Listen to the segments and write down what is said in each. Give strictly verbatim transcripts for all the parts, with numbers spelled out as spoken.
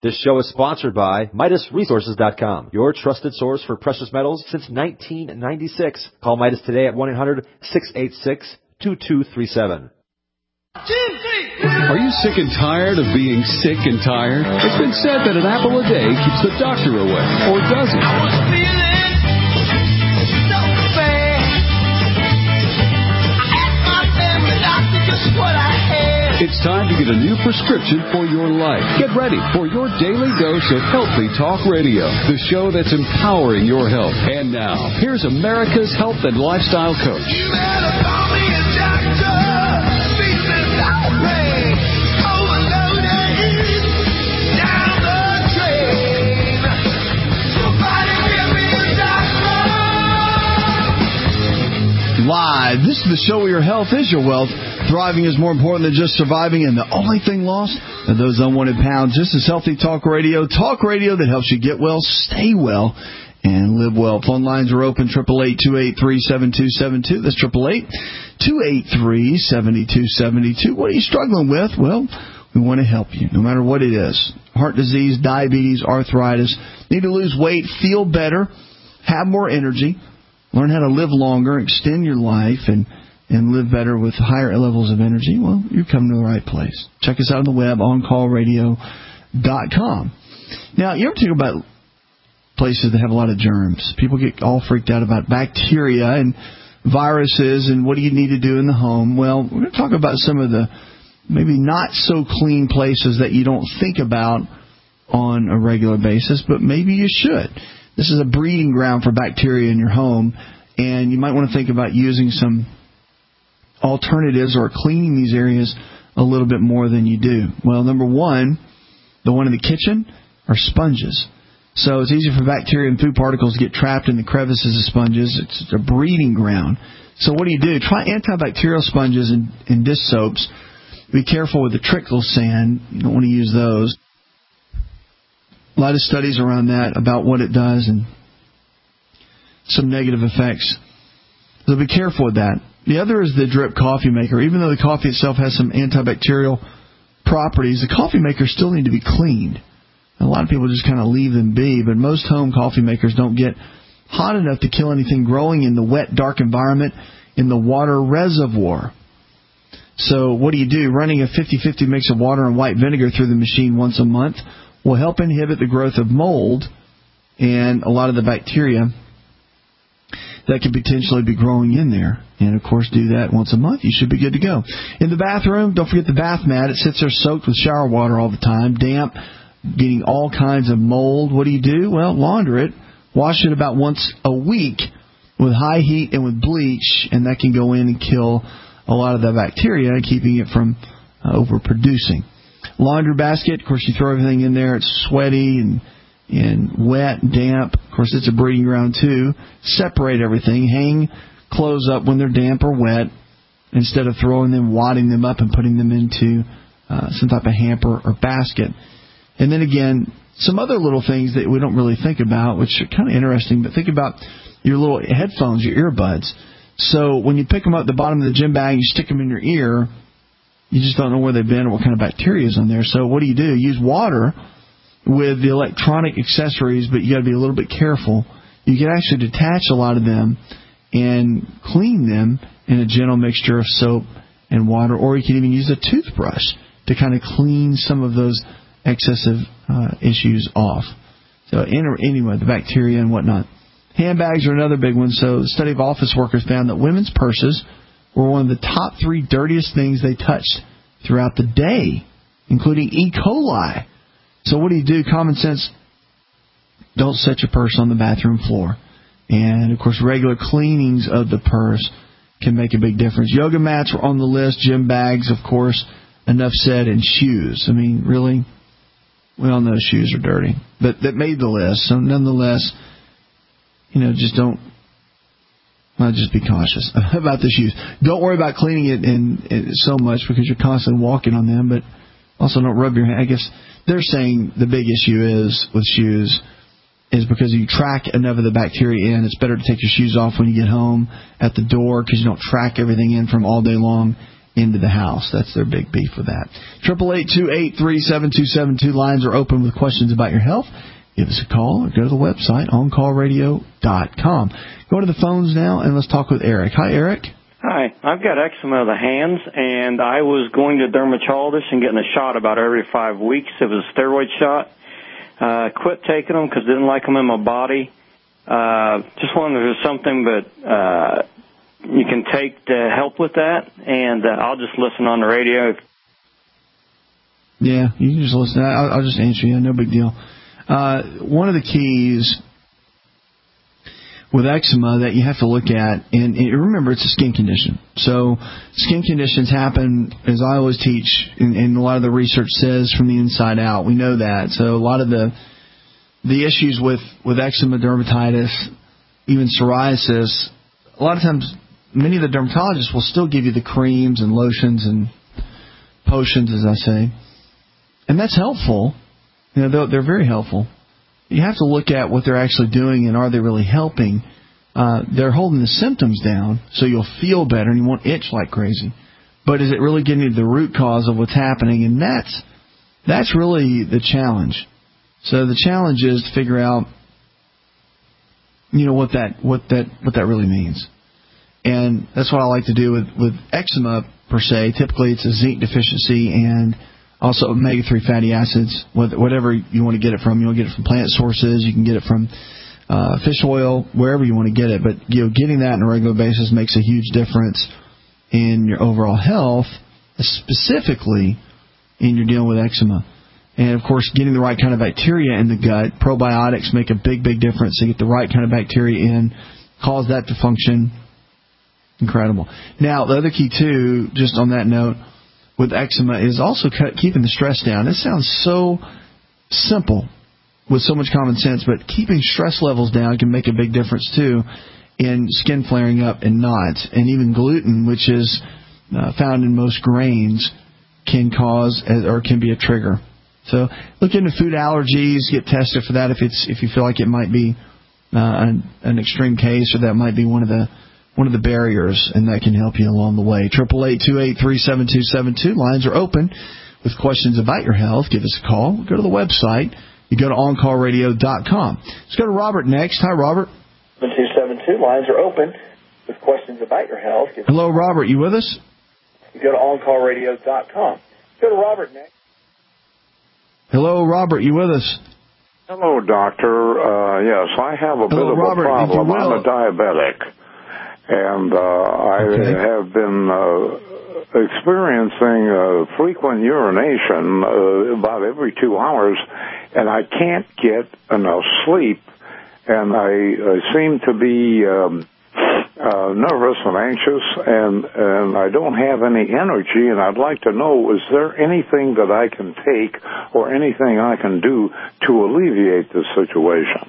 This show is sponsored by Midas Resources dot com, your trusted source for precious metals since nineteen ninety-six. Call Midas today at one eight hundred six eight six two two three seven. Are you sick and tired of being sick and tired? It's been said that an apple a day keeps the doctor away, or does it? I was feeling so bad. I asked my family doctor just what I had. It's time to get a new prescription for your life. Get ready for your daily dose of Healthy Talk Radio, the show that's empowering your health. And now, here's America's health and lifestyle coach. You better call me a doctor. Live. This is the show where your health is your wealth. Thriving is more important than just surviving, and the only thing lost are those unwanted pounds. This is Healthy Talk Radio. Talk radio that helps you get well, stay well, and live well. Phone lines are open, eight eight eight, two eight three, seven two seven two. That's eight eight eight, two eight three, seven two seven two. What are you struggling with? Well, we want to help you, no matter what it is. Heart disease, diabetes, arthritis. Need to lose weight, feel better, have more energy. Learn how to live longer, extend your life, and, and live better with higher levels of energy. Well, you're coming to the right place. Check us out on the web, on call radio dot com. Now, you ever think about places that have a lot of germs? People get all freaked out about bacteria and viruses and what do you need to do in the home. Well, we're going to talk about some of the maybe not so clean places that you don't think about on a regular basis, but maybe you should. This is a breeding ground for bacteria in your home, and you might want to think about using some alternatives or cleaning these areas a little bit more than you do. Well, number one, the one in the kitchen are sponges. So it's easy for bacteria and food particles to get trapped in the crevices of sponges. It's a breeding ground. So what do you do? Try antibacterial sponges and, and dish soaps. Be careful with the trickle sand. You don't want to use those. A lot of studies around that about what it does and some negative effects. So be careful with that. The other is the drip coffee maker. Even though the coffee itself has some antibacterial properties, the coffee makers still need to be cleaned. A lot of people just kind of leave them be, but most home coffee makers don't get hot enough to kill anything growing in the wet, dark environment in the water reservoir. So what do you do? Running a fifty-fifty mix of water and white vinegar through the machine once a month will help inhibit the growth of mold and a lot of the bacteria that could potentially be growing in there. And, of course, do that once a month. You should be good to go. In the bathroom, don't forget the bath mat. It sits there soaked with shower water all the time, damp, getting all kinds of mold. What do you do? Well, launder it. Wash it about once a week with high heat and with bleach, and that can go in and kill a lot of the bacteria, keeping it from uh, overproducing. Laundry basket, of course, you throw everything in there. It's sweaty and and wet, damp. Of course, it's a breeding ground, too. Separate everything. Hang clothes up when they're damp or wet instead of throwing them, wadding them up, and putting them into uh, some type of hamper or basket. And then, again, some other little things that we don't really think about, which are kind of interesting, but think about your little headphones, your earbuds. So when you pick them up at the bottom of the gym bag, you stick them in your ear, you just don't know where they've been or what kind of bacteria is on there. So what do you do? Use water with the electronic accessories, but you got to be a little bit careful. You can actually detach a lot of them and clean them in a gentle mixture of soap and water, or you can even use a toothbrush to kind of clean some of those excessive uh, issues off. So anyway, the bacteria and whatnot. Handbags are another big one. So the study of office workers found that women's purses were one of the top three dirtiest things they touched throughout the day, including E. coli. So what do you do? Common sense, don't set your purse on the bathroom floor. And, of course, regular cleanings of the purse can make a big difference. Yoga mats were on the list, gym bags, of course, enough said, and shoes. I mean, really, we all know shoes are dirty. But that made the list. So nonetheless, you know, just don't, well, just be cautious about the shoes. Don't worry about cleaning it in, in so much because you're constantly walking on them, but also don't rub your hand. I guess they're saying the big issue is with shoes is because you track enough of the bacteria in. It's better to take your shoes off when you get home at the door because you don't track everything in from all day long into the house. That's their big beef with that. Triple eight two eight three seven two seven two. Lines are open with questions about your health. Give us a call or go to the website on call radio dot com. Go to the phones now and let's talk with Eric. Hi, Eric. Hi, I've got eczema of the hands, and I was going to dermatologist and getting a shot about every five weeks. It was a steroid shot. Uh, quit taking them because I didn't like them in my body. Uh, just wondering if there's something that uh, you can take to help with that, and uh, I'll just listen on the radio. Yeah, you can just listen. I'll, I'll just answer you. No big deal. Uh, one of the keys with eczema that you have to look at, and, and remember, it's a skin condition. So skin conditions happen, as I always teach, and, and a lot of the research says, from the inside out. We know that. So a lot of the the issues with, with eczema, dermatitis, even psoriasis, a lot of times many of the dermatologists will still give you the creams and lotions and potions, as I say. And that's helpful. You know, they're, they're very helpful. You have to look at what they're actually doing and are they really helping. Uh, they're holding the symptoms down so you'll feel better and you won't itch like crazy. But is it really getting to the root cause of what's happening? And that's that's really the challenge. So the challenge is to figure out, you know, what that what that what that really means. And that's what I like to do with, with eczema per se. Typically it's a zinc deficiency and also omega three fatty acids, whatever you want to get it from. You want to get it from plant sources. You can get it from uh, fish oil, wherever you want to get it. But you know, getting that on a regular basis makes a huge difference in your overall health, specifically in your dealing with eczema. And, of course, getting the right kind of bacteria in the gut. Probiotics make a big, big difference. To get the right kind of bacteria in, cause that to function. Incredible. Now, the other key, too, just on that note, with eczema is also keeping the stress down. It sounds so simple with so much common sense, but keeping stress levels down can make a big difference, too, in skin flaring up and knots. And even gluten, which is uh, found in most grains, can cause or can be a trigger. So look into food allergies, get tested for that if it's if you feel like it might be uh, an, an extreme case or that might be one of the one of the barriers, and that can help you along the way. Triple eight two eight three seven two seven two. Lines are open with questions about your health. Give us a call. Go to the website. You go to on call radio dot com. Let's go to Robert next. Hi, Robert. seven two seven two. Lines are open with questions about your health. Hello, Robert. You with us? You go to on call radio dot com. Go to Robert next. Hello, Robert. You with us? Hello, doctor. Uh, yes, I have a Hello, bit of Robert, a problem. I'm a diabetic, and uh, I okay. have been uh, experiencing uh, frequent urination uh, about every two hours, and I can't get enough sleep, and I, I seem to be um, uh, nervous and anxious, and, and I don't have any energy, and I'd like to know, is there anything that I can take or anything I can do to alleviate this situation?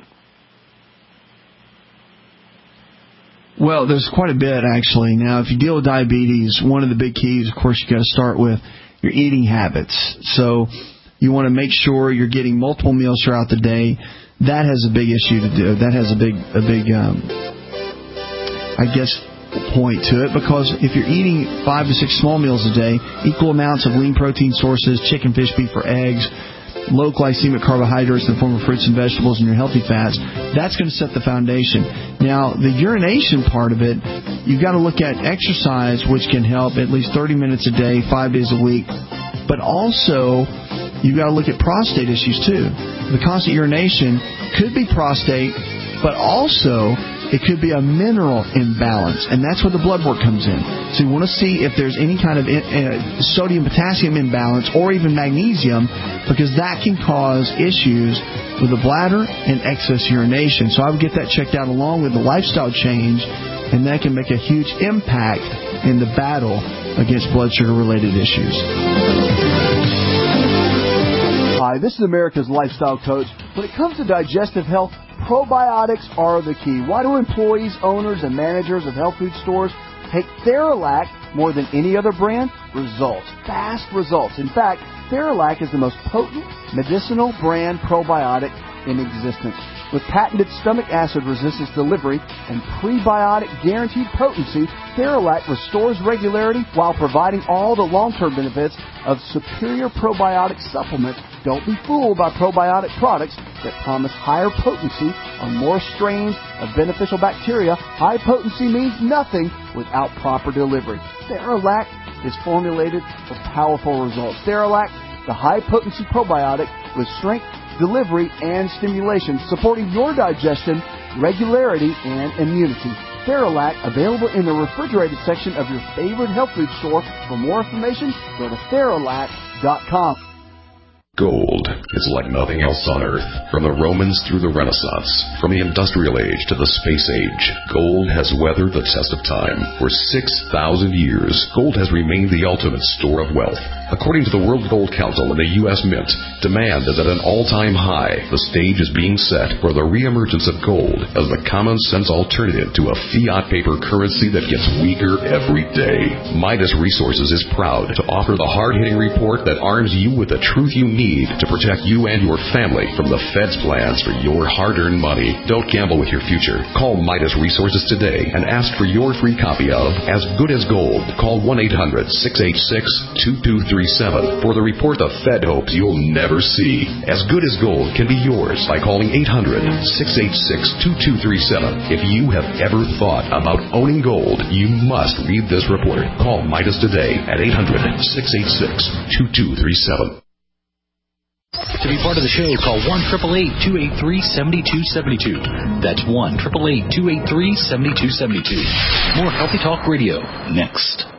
Well, there's quite a bit, actually. Now, if you deal with diabetes, one of the big keys, of course, you got to start with your eating habits. So you want to make sure you're getting multiple meals throughout the day. That has a big issue to do. That has a big, a big, um, I guess, point to it, because if you're eating five to six small meals a day, equal amounts of lean protein sources, chicken, fish, beef, or eggs, low glycemic carbohydrates in the form of fruits and vegetables and your healthy fats, that's going to set the foundation. Now, the urination part of it, you've got to look at exercise, which can help at least thirty minutes a day, five days a week. But also, you've got to look at prostate issues, too. The constant urination could be prostate, but also it could be a mineral imbalance, and that's where the blood work comes in. So you want to see if there's any kind of uh, sodium-potassium imbalance or even magnesium, because that can cause issues with the bladder and excess urination. So I would get that checked out along with the lifestyle change, and that can make a huge impact in the battle against blood sugar-related issues. Hi, this is America's Lifestyle Coach. When it comes to digestive health, probiotics are the key. Why do employees, owners, and managers of health food stores take Theralac more than any other brand? Results. Fast results. In fact, Theralac is the most potent medicinal brand probiotic in existence. With patented stomach acid resistance delivery and prebiotic guaranteed potency, Theralac restores regularity while providing all the long-term benefits of superior probiotic supplements. Don't be fooled by probiotic products that promise higher potency on more strains of beneficial bacteria. High potency means nothing without proper delivery. Theralac is formulated for powerful results. Theralac, the high-potency probiotic with strength, delivery, and stimulation, supporting your digestion, regularity, and immunity. Theralac, available in the refrigerated section of your favorite health food store. For more information, go to Theralac dot com. Gold is like nothing else on Earth. From the Romans through the Renaissance, from the Industrial Age to the Space Age, gold has weathered the test of time. For six thousand years, gold has remained the ultimate store of wealth. According to the World Gold Council and the U S Mint, demand is at an all-time high. The stage is being set for the reemergence of gold as the common-sense alternative to a fiat paper currency that gets weaker every day. Midas Resources is proud to offer the hard-hitting report that arms you with the truth you need to protect you and your family from the Fed's plans for your hard-earned money. Don't gamble with your future. Call Midas Resources today and ask for your free copy of As Good as Gold. Call one eight hundred, six eight six, two two three seven for the report the Fed hopes you'll never see. As Good as Gold can be yours by calling eight hundred, six eight six, two two three seven. If you have ever thought about owning gold, you must read this report. Call Midas today at eight hundred, six eight six, two two three seven. To be part of the show, call one eight eight eight, two eight three, seven two seven two. That's one eight eight eight, two eight three, seven two seven two. More Healthy Talk Radio next.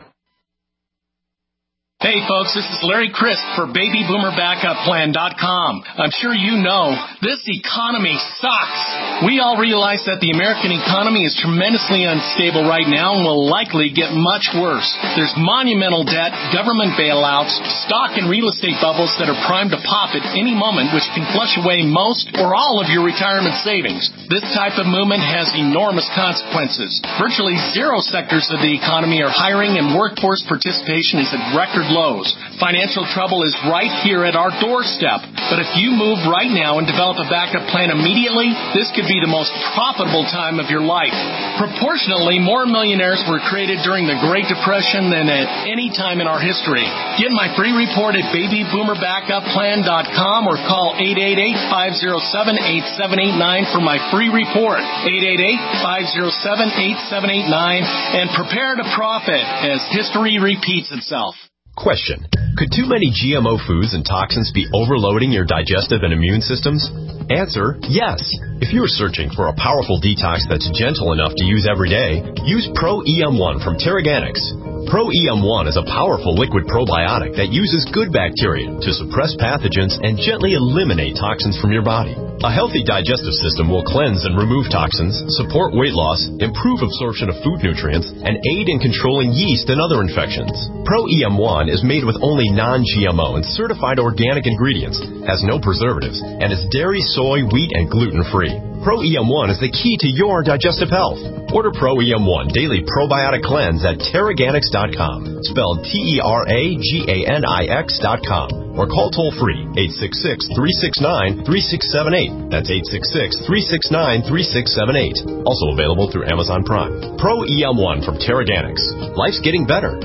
Hey folks, this is Larry Crisp for baby boomer backup plan dot com. I'm sure you know, this economy sucks. We all realize that the American economy is tremendously unstable right now and will likely get much worse. There's monumental debt, government bailouts, stock and real estate bubbles that are primed to pop at any moment, which can flush away most or all of your retirement savings. This type of movement has enormous consequences. Virtually zero sectors of the economy are hiring, and workforce participation is at record lows. Financial trouble is right here at our doorstep. But if you move right now and develop a backup plan immediately, this could be the most profitable time of your life. Proportionally, more millionaires were created during the Great Depression than at any time in our history. Get my free report at baby boomer backup plan dot com or call eight eight eight, five oh seven, eight seven eight nine for my free report. eight eight eight, five oh seven, eight seven eight nine and prepare to profit as history repeats itself. Question. Could too many G M O foods and toxins be overloading your digestive and immune systems? Answer, yes. If you're searching for a powerful detox that's gentle enough to use every day, use Pro E M one from Teraganix. Pro E M one is a powerful liquid probiotic that uses good bacteria to suppress pathogens and gently eliminate toxins from your body. A healthy digestive system will cleanse and remove toxins, support weight loss, improve absorption of food nutrients, and aid in controlling yeast and other infections. Pro E M one is made with only non-G M O and certified organic ingredients, has no preservatives, and is dairy, soy, wheat, and gluten-free. Pro E M one is the key to your digestive health. Order Pro E M one Daily Probiotic Cleanse at Teraganix dot com, spelled T E R A G A N I X dot com, or call toll-free eight six six, three six nine, three six seven eight. That's eight six six, three six nine, three six seven eight. Also available through Amazon Prime. Pro E M one from Teraganix. Life's getting better.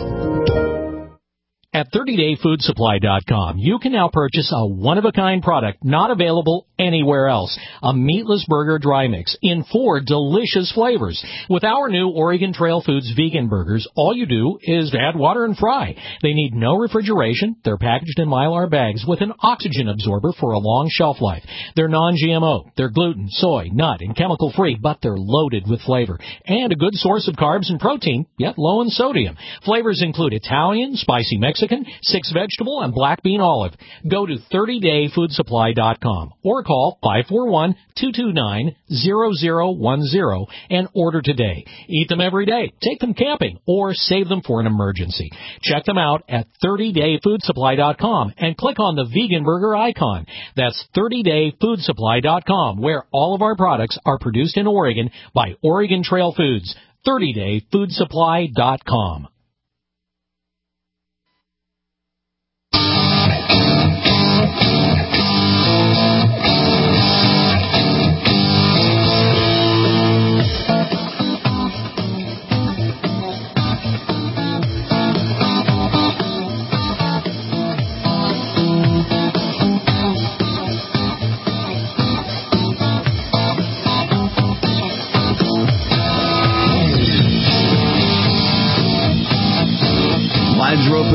At thirty day food supply dot com, you can now purchase a one-of-a-kind product not available anywhere else. A meatless burger dry mix in four delicious flavors. With our new Oregon Trail Foods vegan burgers, all you do is add water and fry. They need no refrigeration. They're packaged in Mylar bags with an oxygen absorber for a long shelf life. They're non-G M O. They're gluten, soy, nut, and chemical-free, but they're loaded with flavor. And a good source of carbs and protein, yet low in sodium. Flavors include Italian, spicy Mexican, six vegetable, and black bean olive. Go to thirty day food supply dot com or call five four one, two two nine, zero zero one zero and order today. Eat them every day, take them camping, or save them for an emergency. Check them out at thirty day food supply dot com and click on the vegan burger icon. That's thirty day food supply dot com, where all of our products are produced in Oregon by Oregon Trail Foods. thirty day food supply dot com.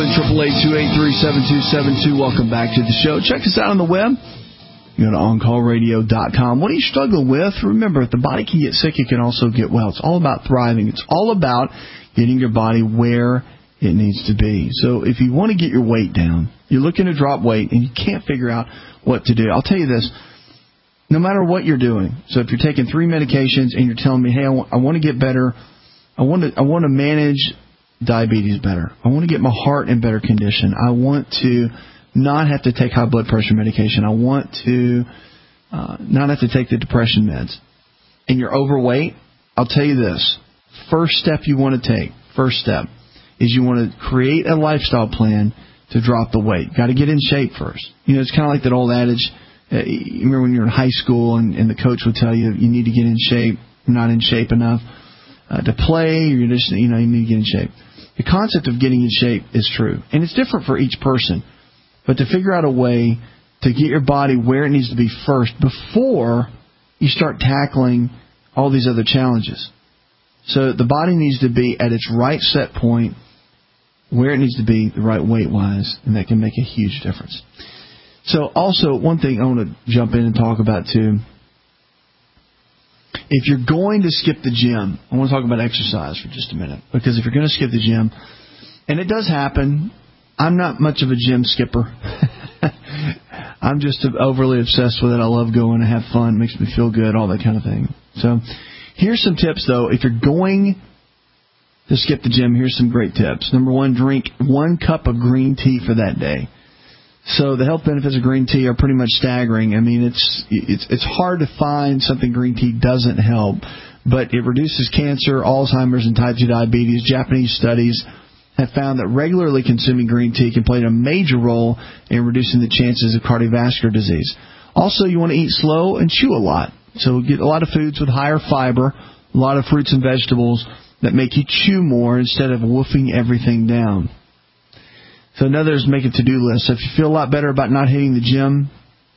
one, eight eight eight, two eight three, seven two seven two. Welcome back to the show. Check us out on the web. You go to on call radio dot com. What do you struggle with? Remember, if the body can get sick, it can also get well. It's all about thriving. It's all about getting your body where it needs to be. So if you want to get your weight down, you're looking to drop weight, and you can't figure out what to do. I'll tell you this. No matter what you're doing, so if you're taking three medications and you're telling me, hey, I want, I want to get better, I want to, I want to manage diabetes better, I want to get my heart in better condition, I want to not have to take high blood pressure medication, I want to uh, not have to take the depression meds, and you're overweight, I'll tell you this. First step you want to take, first step, is you want to create a lifestyle plan to drop the weight. Got to get in shape first. You know, it's kind of like that old adage. Uh, you remember when you were in high school and, and the coach would tell you you need to get in shape. You're not in shape enough uh, to play. You're just, you know, you need to get in shape. The concept of getting in shape is true, and it's different for each person. But to figure out a way to get your body where it needs to be first before you start tackling all these other challenges. So the body needs to be at its right set point, where it needs to be, the right weight-wise, and that can make a huge difference. So also, one thing I want to jump in and talk about, too. If you're going to skip the gym, I want to talk about exercise for just a minute. Because if you're going to skip the gym, and it does happen, I'm not much of a gym skipper. I'm just overly obsessed with it. I love going. I have fun. It makes me feel good, all that kind of thing. So here's some tips, though. If you're going to skip the gym, here's some great tips. Number one, drink one cup of green tea for that day. So the health benefits of green tea are pretty much staggering. I mean, it's it's it's hard to find something green tea doesn't help, but it reduces cancer, Alzheimer's, and type two diabetes. Japanese studies have found that regularly consuming green tea can play a major role in reducing the chances of cardiovascular disease. Also, you want to eat slow and chew a lot. So get a lot of foods with higher fiber, a lot of fruits and vegetables that make you chew more instead of woofing everything down. So another is make a to-do list. So if you feel a lot better about not hitting the gym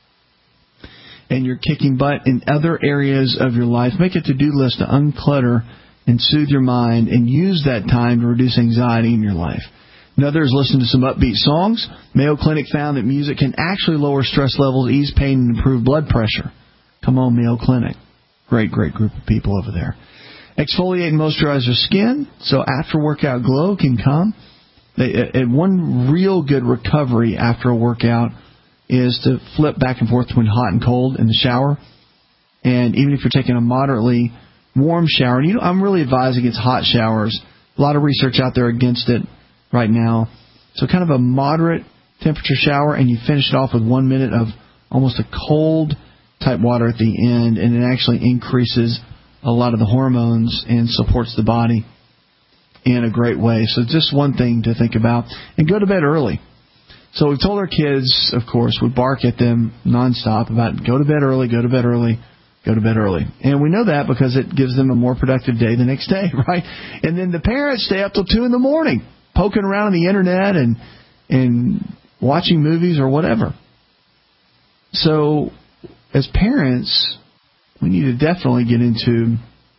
and you're kicking butt in other areas of your life, make a to-do list to unclutter and soothe your mind and use that time to reduce anxiety in your life. Another is listen to some upbeat songs. Mayo Clinic found that music can actually lower stress levels, ease pain, and improve blood pressure. Come on, Mayo Clinic. Great, great group of people over there. Exfoliate and moisturize your skin so after workout glow can come. And one real good recovery after a workout is to flip back and forth between hot and cold in the shower. And even if you're taking a moderately warm shower, and you know, I'm really advised against hot showers. A lot of research out there against it right now. So kind of a moderate temperature shower, and you finish it off with one minute of almost a cold type water at the end, and it actually increases a lot of the hormones and supports the body in a great way. So just one thing to think about. And go to bed early. So we've told our kids, of course, we bark at them nonstop about go to bed early, go to bed early, go to bed early. And we know that because it gives them a more productive day the next day, right? And then the parents stay up till two in the morning, poking around on the internet and and watching movies or whatever. So as parents, we need to definitely get into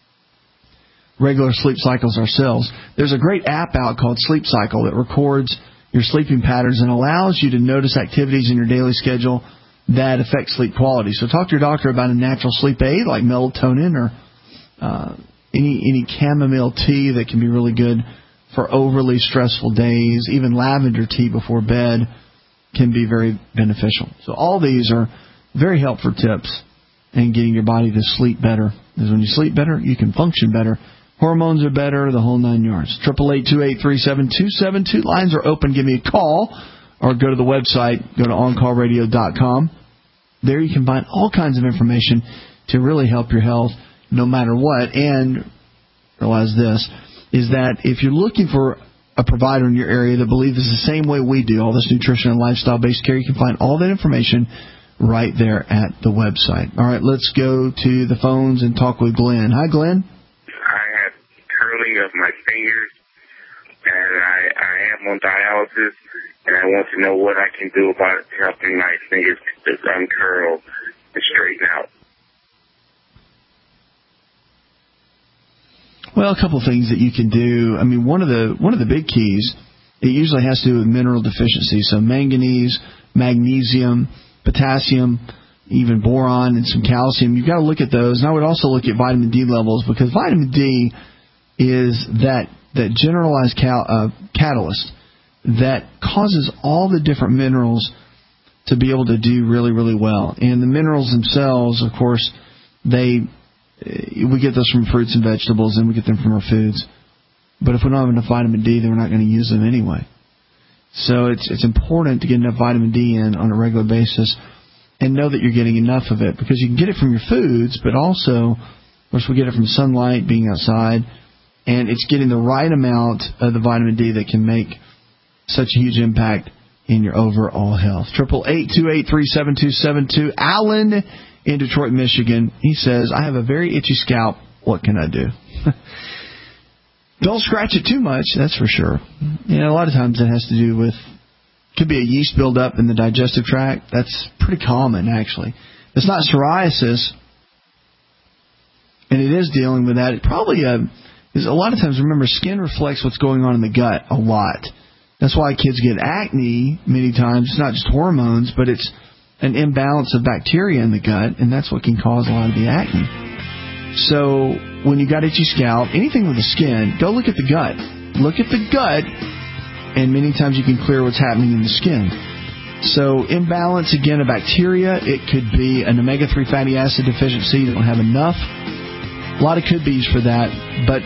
regular sleep cycles ourselves. There's a great app out called Sleep Cycle that records your sleeping patterns and allows you to notice activities in your daily schedule that affect sleep quality. So talk to your doctor about a natural sleep aid like melatonin or uh, any any chamomile tea that can be really good for overly stressful days. Even lavender tea before bed can be very beneficial. So all these are very helpful tips in getting your body to sleep better. Because when you sleep better, you can function better. Hormones are better, the whole nine yards. eight eight eight, two eight three, seven two seven two. Lines are open. Give me a call or go to the website. Go to on call radio dot com. There you can find all kinds of information to really help your health no matter what. And realize this, is that if you're looking for a provider in your area that believes the same way we do, all this nutrition and lifestyle-based care, you can find all that information right there at the website. All right, let's go to the phones and talk with Glenn. Hi, Glenn. I have curling of my fingers, and I, I am on dialysis, and I want to know what I can do about helping my fingers to uncurl and straighten out. Well, a couple of things that you can do. I mean, one of the one of the big keys it usually has to do with mineral deficiency. So manganese, magnesium, potassium, even boron and some calcium. You've got to look at those. And I would also look at vitamin D levels, because vitamin D is that, that generalized cal, uh, catalyst that causes all the different minerals to be able to do really, really well. And the minerals themselves, of course, they we get those from fruits and vegetables, and we get them from our foods. But if we don't have enough vitamin D, then we're not going to use them anyway. So it's it's important to get enough vitamin D in on a regular basis and know that you're getting enough of it, because you can get it from your foods, but also, of course, we get it from sunlight, being outside, and it's getting the right amount of the vitamin D that can make such a huge impact in your overall health. Triple eight two eight three seven two seven two. Alan in Detroit, Michigan. He says, I have a very itchy scalp. What can I do? Don't scratch it too much, that's for sure. You know, a lot of times it has to do with, could be a yeast buildup in the digestive tract. That's pretty common, actually. It's not psoriasis, and it is dealing with that. It probably uh, is a lot of times, remember, skin reflects what's going on in the gut a lot. That's why kids get acne many times. It's not just hormones, but it's an imbalance of bacteria in the gut, and that's what can cause a lot of the acne. So when you got itchy scalp, anything with the skin, go look at the gut. Look at the gut, and many times you can clear what's happening in the skin. So imbalance, again, of bacteria. It could be an omega three fatty acid deficiency. You don't have enough. A lot of could be's for that, but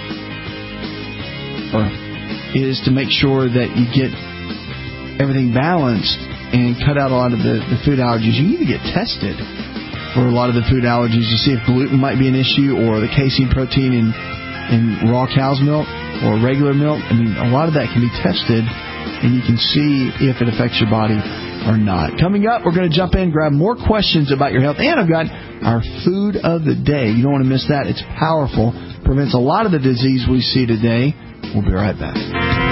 is to make sure that you get everything balanced and cut out a lot of the, the food allergies. You need to get tested for a lot of the food allergies to see if gluten might be an issue, or the casein protein in, in raw cow's milk or regular milk. I mean, a lot of that can be tested, and you can see if it affects your body or not. Coming up, we're going to jump in, grab more questions about your health, and I've got our food of the day. You don't want to miss that. It's powerful. Prevents a lot of the disease we see today. We'll be right back.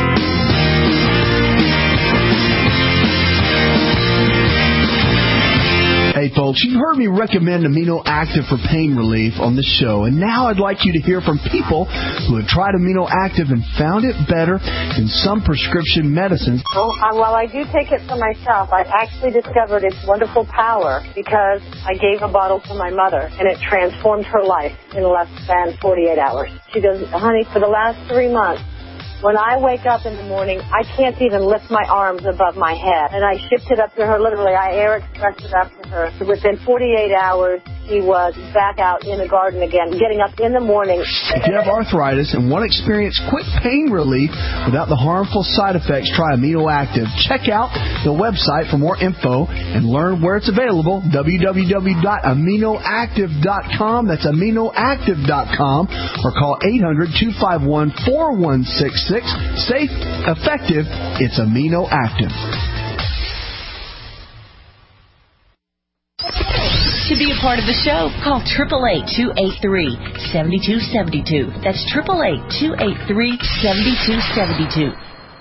Hey folks, you've heard me recommend Amino Active for pain relief on the show, and now I'd like you to hear from people who have tried Amino Active and found it better than some prescription medicines. Well, uh, while I do take it for myself, I actually discovered its wonderful power because I gave a bottle to my mother, and it transformed her life in less than forty-eight hours. She goes, honey, for the last three months, when I wake up in the morning, I can't even lift my arms above my head. And I shipped it up to her, literally. I air expressed it up to her. So within forty-eight hours, she was back out in the garden again, getting up in the morning. If you have arthritis and want to experience quick pain relief without the harmful side effects, try Amino Active. Check out the website for more info and learn where it's available, w w w dot amino active dot com. That's amino active dot com. Or call eight hundred two five one four one six six. Safe, effective, it's Amino Active. To be a part of the show, call eight eight eight, two eight three, seven two seven two. That's eight eight eight, two eight three, seven two seven two.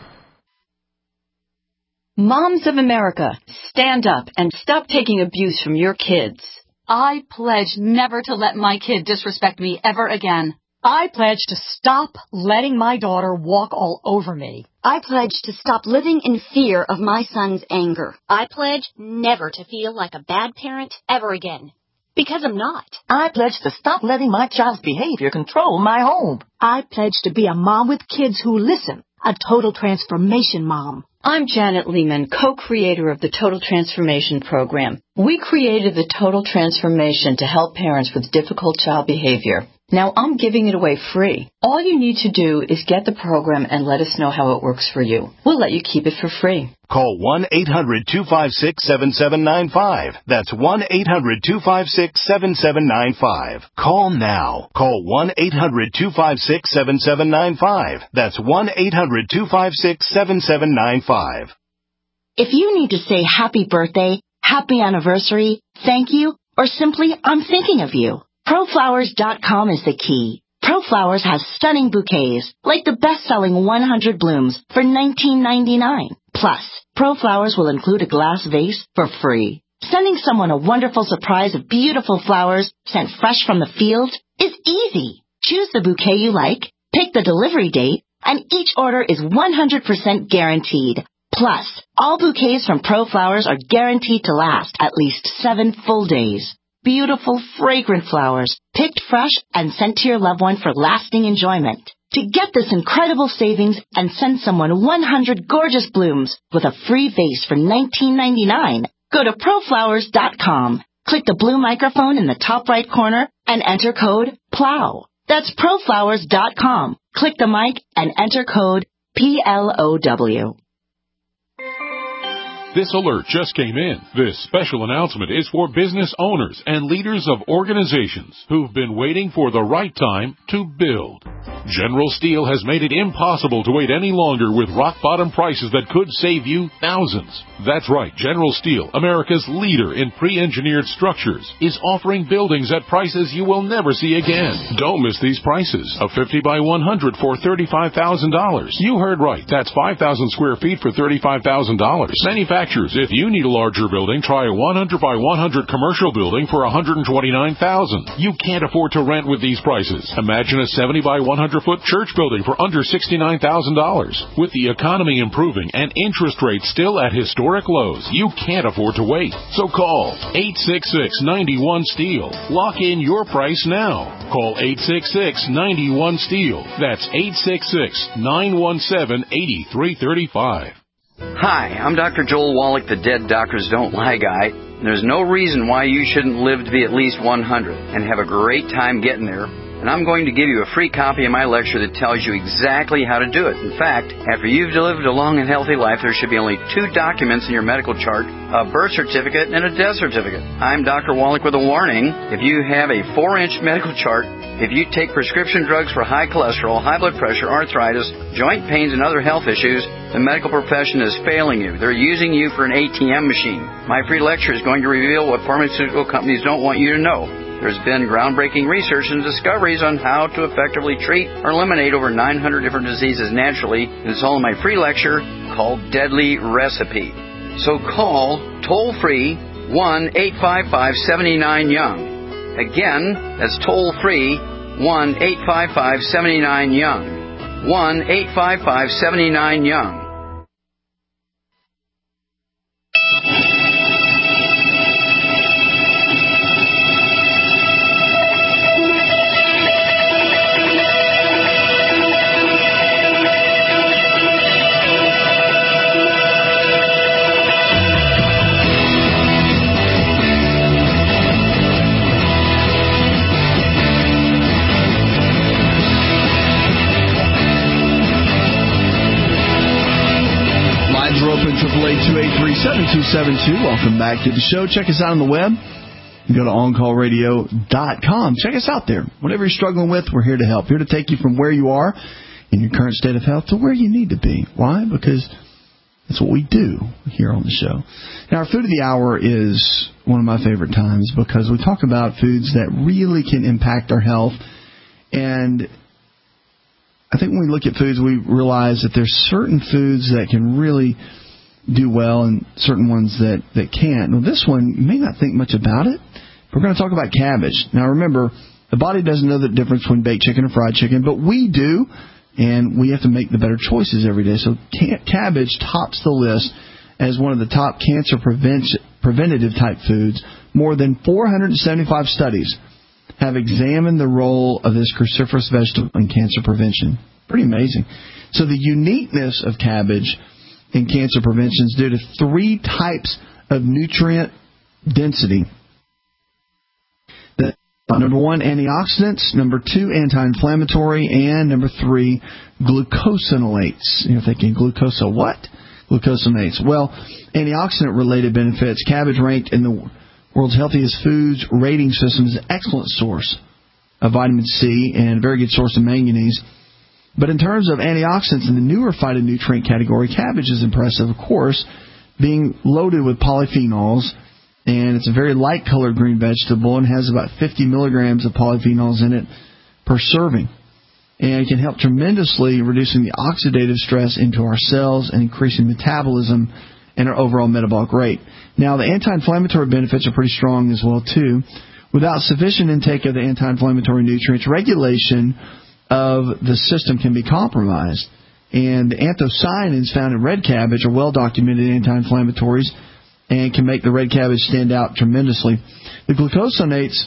Moms of America, stand up and stop taking abuse from your kids. I pledge never to let my kid disrespect me ever again. I pledge to stop letting my daughter walk all over me. I pledge to stop living in fear of my son's anger. I pledge never to feel like a bad parent ever again. Because I'm not. I pledge to stop letting my child's behavior control my home. I pledge to be a mom with kids who listen. A total transformation mom. I'm Janet Lehman, co-creator of the Total Transformation Program. We created the Total Transformation to help parents with difficult child behavior. Now I'm giving it away free. All you need to do is get the program and let us know how it works for you. We'll let you keep it for free. Call one eight hundred two five six seven seven nine five. That's one eight hundred two five six seven seven nine five. Call now. Call one eight hundred two five six seven seven nine five. That's one eight hundred two five six seven seven nine five. If you need to say happy birthday, happy anniversary, thank you, or simply I'm thinking of you, pro flowers dot com is the key. ProFlowers has stunning bouquets, like the best-selling one hundred blooms for nineteen ninety-nine. Plus, ProFlowers will include a glass vase for free. Sending someone a wonderful surprise of beautiful flowers sent fresh from the field is easy. Choose the bouquet you like, pick the delivery date, And each order is one hundred percent guaranteed. Plus, all bouquets from ProFlowers are guaranteed to last at least seven full days. Beautiful, fragrant flowers, picked fresh and sent to your loved one for lasting enjoyment. To get this incredible savings and send someone one hundred gorgeous blooms with a free vase for nineteen ninety-nine, go to proflowers dot com. Click the blue microphone in the top right corner and enter code PLOW. That's proflowers dot com. Click the mic and enter code P L O W. This alert just came in. This special announcement is for business owners and leaders of organizations who've been waiting for the right time to build. General Steel has made it impossible to wait any longer with rock-bottom prices that could save you thousands. That's right, General Steel, America's leader in pre-engineered structures, is offering buildings at prices you will never see again. Don't miss these prices. A fifty by one hundred for thirty-five thousand dollars. You heard right. That's five thousand square feet for thirty-five thousand dollars. Manufacturers, if you need a larger building, try a one hundred by one hundred commercial building for one hundred twenty-nine thousand dollars. You can't afford to rent with these prices. Imagine a seventy by one hundred foot church building for under sixty-nine thousand dollars. With the economy improving and interest rates still at historic lows, you can't afford to wait. So call eight six six, nine one, STEEL. Lock in your price now. Call eight six six, nine one, STEEL. That's eight six six, nine one seven, eight three three five. Hi, I'm Doctor Joel Wallach, the Dead Doctors Don't Lie guy. And there's no reason why you shouldn't live to be at least one hundred and have a great time getting there. And I'm going to give you a free copy of my lecture that tells you exactly how to do it. In fact, after you've lived a long and healthy life, there should be only two documents in your medical chart, a birth certificate and a death certificate. I'm Doctor Wallach with a warning. If you have a four-inch medical chart, if you take prescription drugs for high cholesterol, high blood pressure, arthritis, joint pains, and other health issues, the medical profession is failing you. They're using you for an A T M machine. My free lecture is going to reveal what pharmaceutical companies don't want you to know. There's been groundbreaking research and discoveries on how to effectively treat or eliminate over nine hundred different diseases naturally, and it's all in my free lecture called Deadly Recipe. So call toll-free one eight five five, seven nine, young. Again, that's toll-free one eight five five, seven nine, young. one eight five five, seven nine, young. two eight three, seven two seven two. Welcome back to the show. Check us out on the web. You go to on call radio dot com. Check us out there. Whatever you're struggling with, we're here to help. Here to take you from where you are in your current state of health to where you need to be. Why? Because that's what we do here on the show. Now, our food of the hour is one of my favorite times because we talk about foods that really can impact our health. And I think when we look at foods, we realize that there's certain foods that can really do well and certain ones that, that can't. Well, this one, you may not think much about it. We're going to talk about cabbage. Now, remember, the body doesn't know the difference between baked chicken and fried chicken, but we do, and we have to make the better choices every day. So cabbage tops the list as one of the top cancer prevention, preventative type foods. More than four hundred seventy-five studies have examined the role of this cruciferous vegetable in cancer prevention. Pretty amazing. So the uniqueness of cabbage in cancer prevention is due to three types of nutrient density. The, uh, number one, antioxidants. Number two, anti-inflammatory. And number three, glucosinolates. You're thinking, glucosa what? Glucosinolates. Well, antioxidant-related benefits. Cabbage ranked in the world's healthiest foods rating system is an excellent source of vitamin C and a very good source of manganese. But in terms of antioxidants in the newer phytonutrient category, cabbage is impressive, of course, being loaded with polyphenols. And it's a very light-colored green vegetable and has about fifty milligrams of polyphenols in it per serving. And it can help tremendously reducing the oxidative stress into our cells and increasing metabolism and our overall metabolic rate. Now, the anti-inflammatory benefits are pretty strong as well, too. Without sufficient intake of the anti-inflammatory nutrients, regulation of the system can be compromised. And the anthocyanins found in red cabbage are well-documented anti-inflammatories and can make the red cabbage stand out tremendously. The glucosinates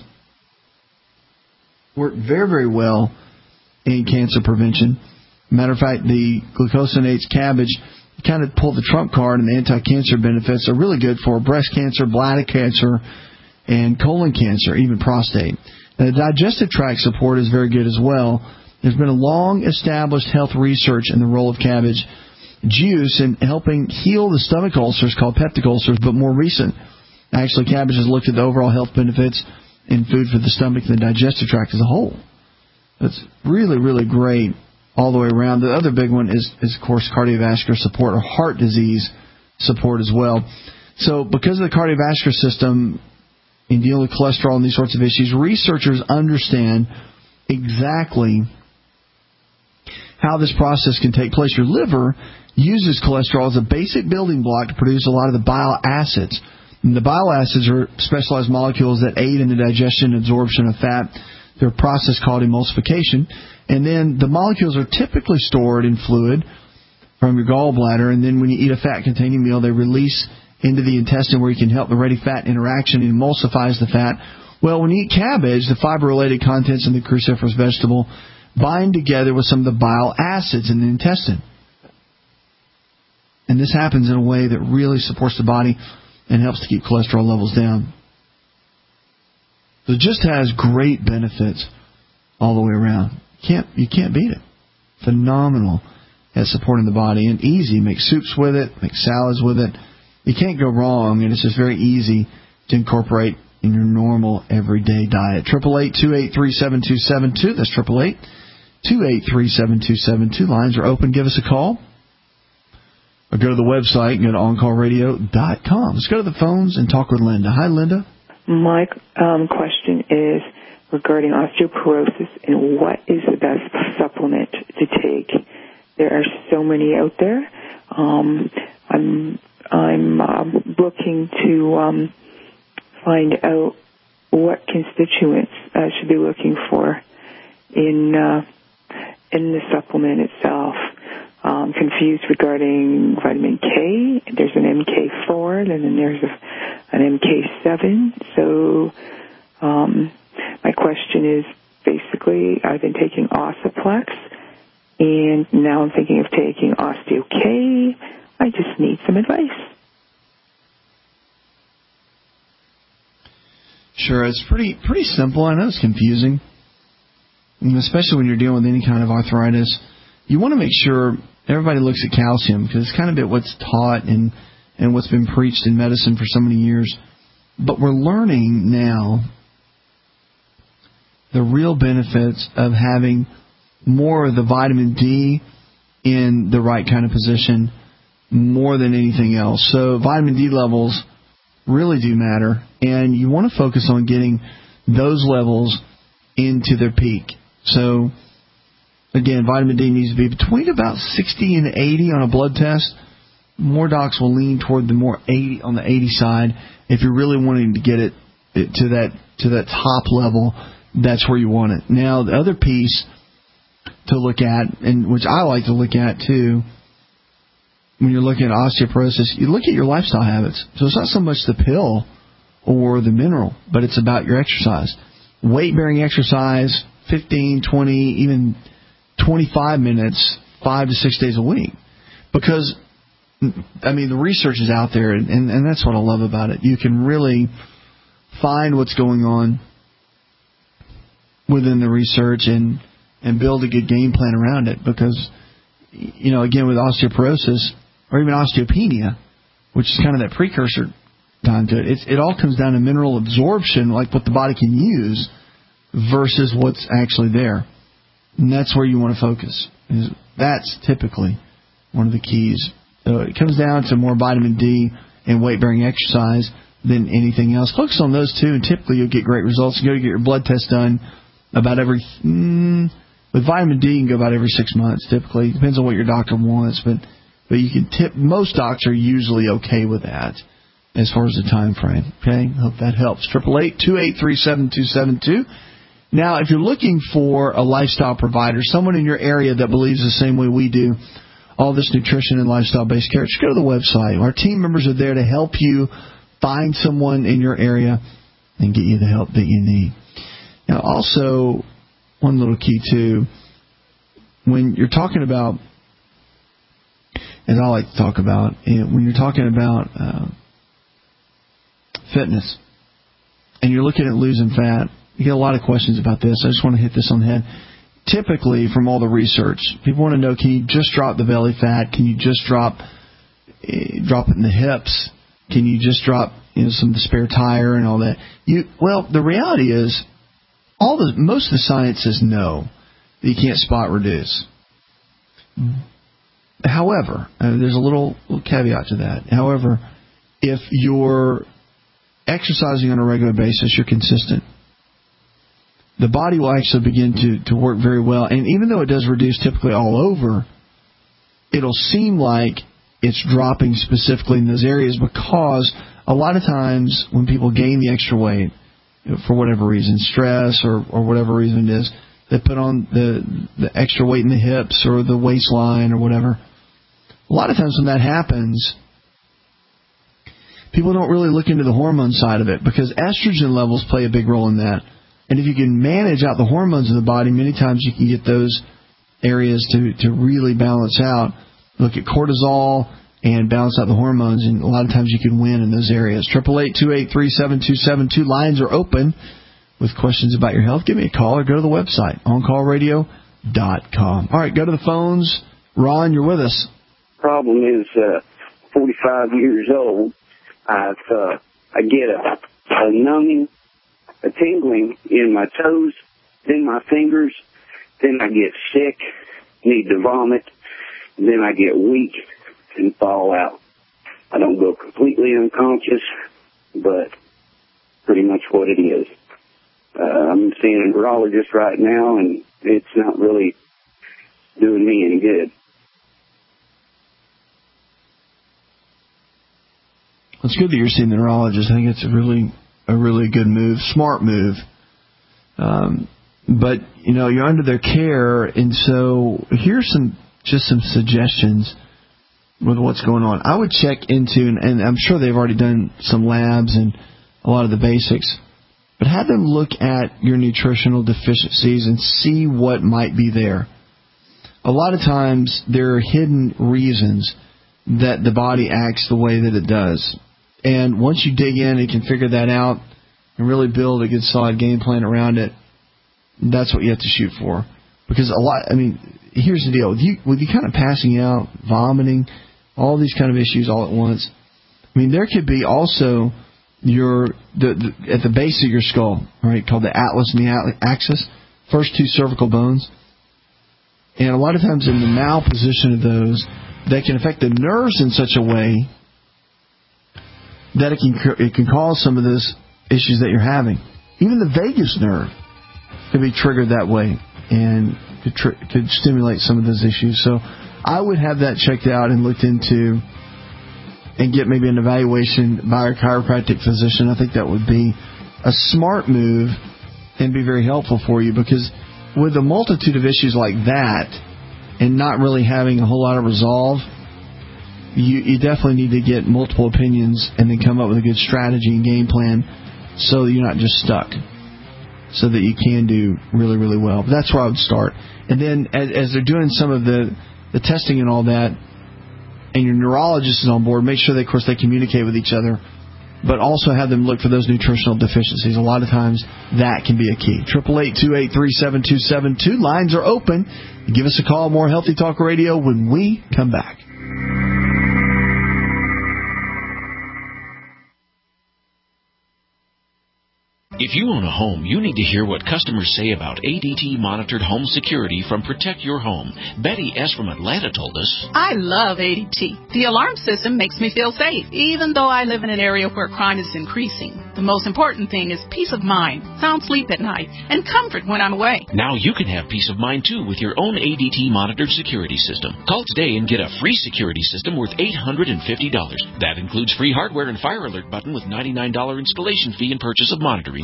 work very, very well in cancer prevention. Matter of fact, the glucosinates cabbage kind of pull the trump card, and the anti-cancer benefits are really good for breast cancer, bladder cancer, and colon cancer, even prostate. And the digestive tract support is very good as well. There's been a long-established health research in the role of cabbage juice in helping heal the stomach ulcers called peptic ulcers, but more recent. Actually, cabbage has looked at the overall health benefits in food for the stomach and the digestive tract as a whole. It's really, really great all the way around. The other big one is, is of course, cardiovascular support or heart disease support as well. So because of the cardiovascular system in dealing with cholesterol and these sorts of issues, researchers understand exactly how this process can take place. Your liver uses cholesterol as a basic building block to produce a lot of the bile acids. And the bile acids are specialized molecules that aid in the digestion and absorption of fat. They're a process called emulsification. And then the molecules are typically stored in fluid from your gallbladder, and then when you eat a fat-containing meal, they release into the intestine where you can help the ready fat interaction and emulsifies the fat. Well, when you eat cabbage, the fiber-related contents in the cruciferous vegetable bind together with some of the bile acids in the intestine. And this happens in a way that really supports the body and helps to keep cholesterol levels down. So it just has great benefits all the way around. You can't, you can't beat it. Phenomenal at supporting the body, and easy. Make soups with it, make salads with it. You can't go wrong, and it's just very easy to incorporate in your normal everyday diet. Triple eight two eight three seven two seven two. That's triple eight two eight three seven two seven two. Lines are open. Give us a call, or go to the website and go to on call radio dot com. Let's go to the phones and talk with Linda. Hi, Linda. My um, question is regarding osteoporosis and what is the best supplement to take. There are so many out there. Um, I'm I'm um, looking to um, find out what constituents I should be looking for in uh, in the supplement itself. Um, confused regarding vitamin K. There's an M K four, and then there's a, an M K seven. So um, my question is basically, I've been taking Ossiplex, and now I'm thinking of taking Osteo-K. I just need some advice. Sure, it's pretty pretty simple. I know it's confusing, and especially when you're dealing with any kind of arthritis. You want to make sure everybody looks at calcium, because it's kind of bit what's taught and, and what's been preached in medicine for so many years. But we're learning now the real benefits of having more of the vitamin D in the right kind of position more than anything else. So vitamin D levels really do matter, and you want to focus on getting those levels into their peak. So again, vitamin D needs to be between about sixty and eighty on a blood test. More docs will lean toward the more eighty on the eighty side. If you're really wanting to get it to that to that top level, that's where you want it. Now, the other piece to look at, and which I like to look at too, when you're looking at osteoporosis, you look at your lifestyle habits. So it's not so much the pill or the mineral, but it's about your exercise. Weight-bearing exercise, fifteen, twenty, even twenty-five minutes, five to six days a week. Because, I mean, the research is out there, and, and that's what I love about it. You can really find what's going on within the research and, and build a good game plan around it. Because, you know, again, with osteoporosis, or even osteopenia, which is kind of that precursor time to it, it, it all comes down to mineral absorption, like what the body can use, versus what's actually there. And that's where you want to focus. That's typically one of the keys. So it comes down to more vitamin D and weight-bearing exercise than anything else. Focus on those two, and typically you'll get great results. You go to get your blood test done about every... Mm, with vitamin D, you can go about every six months, typically. It depends on what your doctor wants, but but you can tip... Most docs are usually okay with that as far as the time frame. Okay? Hope that helps. triple eight two eight three seven two seven two. Now, if you're looking for a lifestyle provider, someone in your area that believes the same way we do, all this nutrition and lifestyle-based care, just go to the website. Our team members are there to help you find someone in your area and get you the help that you need. Now, also, one little key, too, when you're talking about, as I like to talk about, when you're talking about uh, fitness and you're looking at losing fat, you get a lot of questions about this. I just want to hit this on the head. Typically, from all the research, people want to know, can you just drop the belly fat? Can you just drop uh, drop it in the hips? Can you just drop you know, some of the spare tire and all that? You Well, the reality is, all the most of the science says no, that you can't spot reduce. However, uh, there's a little, little caveat to that. However, if you're exercising on a regular basis, you're consistent, the body will actually begin to, to work very well. And even though it does reduce typically all over, it'll seem like it's dropping specifically in those areas, because a lot of times when people gain the extra weight, you know, for whatever reason, stress or, or whatever reason it is, they put on the, the extra weight in the hips or the waistline or whatever. A lot of times when that happens, people don't really look into the hormone side of it, because estrogen levels play a big role in that. And if you can manage out the hormones of the body, many times you can get those areas to, to really balance out. Look at cortisol and balance out the hormones, and a lot of times you can win in those areas. eight eight eight, two eight three, seven two seven two. Lines are open with questions about your health. Give me a call or go to the website, on call radio dot com. All right, go to the phones. Ron, you're with us. Problem is, uh, forty-five years old. I've, uh, I get a, a numbing, a tingling in my toes, then my fingers, then I get sick, need to vomit, and then I get weak and fall out. I don't go completely unconscious, but pretty much what it is. Uh, I'm seeing a neurologist right now, and it's not really doing me any good. It's good that you're seeing the neurologist. I think it's a really, a really good move, smart move. Um, but you know, you're under their care, and so here's some, just some suggestions with what's going on. I would check into, and, and I'm sure they've already done some labs and a lot of the basics, but have them look at your nutritional deficiencies and see what might be there. A lot of times there are hidden reasons that the body acts the way that it does. And once you dig in and can figure that out and really build a good solid game plan around it, that's what you have to shoot for. Because a lot, I mean, here's the deal. With you, with you kind of passing out, vomiting, all these kind of issues all at once, I mean, there could be also your, the, the at the base of your skull, right, called the atlas and the axis, first two cervical bones. And a lot of times in the malposition of those, they can affect the nerves in such a way that it can it can cause some of those issues that you're having. Even the vagus nerve could be triggered that way and could tr- could stimulate some of those issues. So I would have that checked out and looked into and get maybe an evaluation by a chiropractic physician. I think that would be a smart move and be very helpful for you, because with a multitude of issues like that and not really having a whole lot of resolve, you, you definitely need to get multiple opinions and then come up with a good strategy and game plan so that you're not just stuck, so that you can do really, really well. But that's where I would start. And then as, as they're doing some of the, the testing and all that, and your neurologist is on board, make sure that, of course, they communicate with each other, but also have them look for those nutritional deficiencies. A lot of times that can be a key. eight eight eight, two eight three, seven two seven two. Lines are open. Give us a call. More Healthy Talk Radio when we come back. If you own a home, you need to hear what customers say about A D T-monitored home security from Protect Your Home. Betty S. from Atlanta told us, I love A D T. The alarm system makes me feel safe, even though I live in an area where crime is increasing. The most important thing is peace of mind, sound sleep at night, and comfort when I'm away. Now you can have peace of mind, too, with your own A D T-monitored security system. Call today and get a free security system worth eight hundred fifty dollars. That includes free hardware and fire alert button with ninety-nine dollars installation fee and purchase of monitoring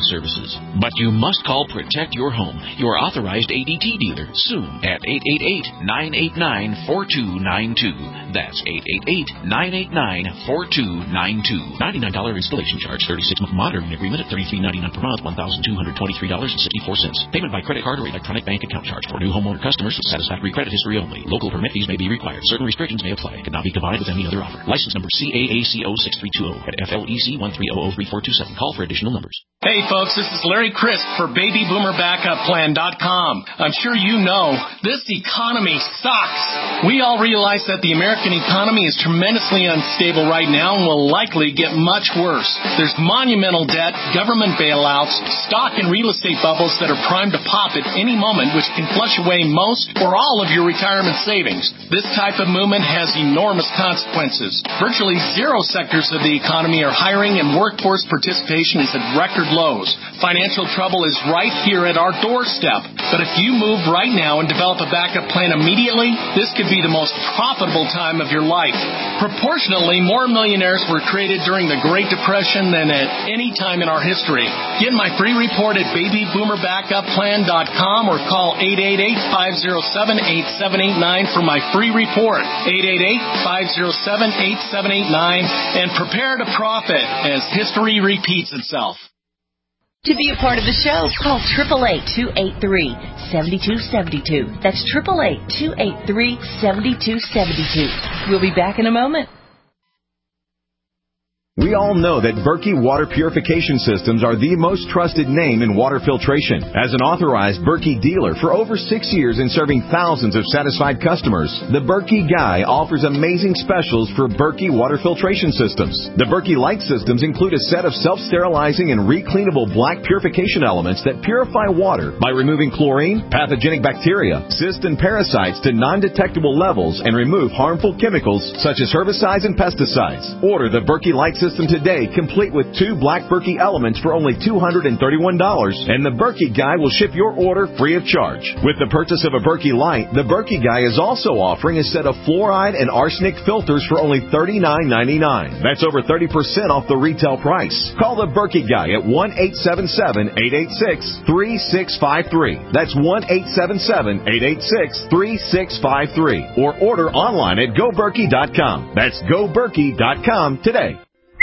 services. But you must call Protect Your Home, your authorized A D T dealer, soon at eight eight eight, nine eight nine, four two nine two. That's eight eight eight, nine eight nine, four two nine two. ninety-nine dollars installation charge, thirty-six month monitoring agreement at thirty-three ninety-nine per month, one thousand two hundred twenty-three dollars and sixty-four cents. Payment by credit card or electronic bank account charge for new homeowner customers with satisfactory credit history only. Local permit fees may be required. Certain restrictions may apply. Cannot be combined with any other offer. License number C A A C O six three two zero at F L E C one three zero zero three four two seven. Call for additional numbers. Hey folks, this is Larry Crisp for baby boomer backup plan dot com. I'm sure you know this economy sucks. We all realize that the American economy is tremendously unstable right now and will likely get much worse. There's monumental debt, government bailouts, stock and real estate bubbles that are primed to pop at any moment, which can flush away most or all of your retirement savings. This type of movement has enormous consequences. Virtually zero sectors of the economy are hiring and workforce participation is at record lows. Financial trouble is right here at our doorstep. But if you move right now and develop a backup plan immediately, this could be the most profitable time of your life. Proportionally, more millionaires were created during the Great Depression than at any time in our history. Get my free report at baby boomer backup plan dot com or call eight eight eight, five zero seven, eight seven eight nine for my free report. eight eight eight, five zero seven, eight seven eight nine and prepare to profit as history repeats itself. To be a part of the show, call eight eight eight, two eight three, seven two seven two. That's eight eight eight, two eight three, seven two seven two. We'll be back in a moment. We all know that Berkey Water Purification Systems are the most trusted name in water filtration. As an authorized Berkey dealer for over six years and serving thousands of satisfied customers, the Berkey Guy offers amazing specials for Berkey Water Filtration Systems. The Berkey Light Systems include a set of self-sterilizing and recleanable black purification elements that purify water by removing chlorine, pathogenic bacteria, cysts, and parasites to non-detectable levels and remove harmful chemicals such as herbicides and pesticides. Order the Berkey Light Systems System today, complete with two black Berkey elements for only two hundred thirty-one dollars, and the Berkey Guy will ship your order free of charge. With the purchase of a Berkey Light, the Berkey Guy is also offering a set of fluoride and arsenic filters for only thirty-nine ninety-nine. That's over thirty percent off the retail price. Call the Berkey Guy at one eight seven seven, eight eight six, three six five three. That's one eight seven seven, eight eight six, three six five three. Or order online at go berkey dot com. That's go berkey dot com today.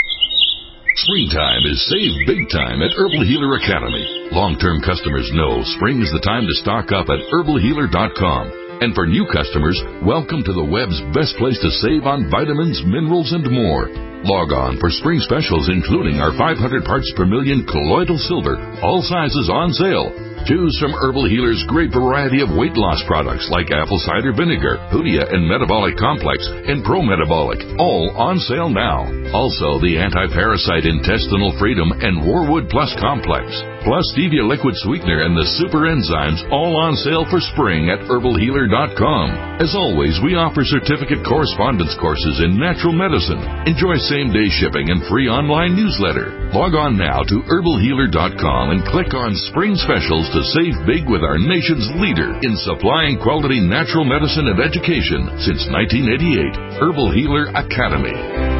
Springtime is save big time at Herbal Healer Academy. Long-term customers know spring is the time to stock up at herbal healer dot com. And for new customers, welcome to the web's best place to save on vitamins, minerals, and more. Log on for spring specials including our five hundred parts per million colloidal silver, all sizes on sale. Choose from Herbal Healer's great variety of weight loss products like apple cider vinegar, Hoodia and Metabolic Complex, and Pro Metabolic, all on sale now. Also, the Anti-Parasite Intestinal Freedom and Warwood Plus Complex, plus Stevia Liquid Sweetener and the Super Enzymes, all on sale for spring at herbal healer dot com. As always, we offer certificate correspondence courses in natural medicine. Enjoy same-day shipping and free online newsletter. Log on now to herbal healer dot com and click on Spring Specials to save big with our nation's leader in supplying quality natural medicine and education since nineteen eighty-eight, Herbal Healer Academy.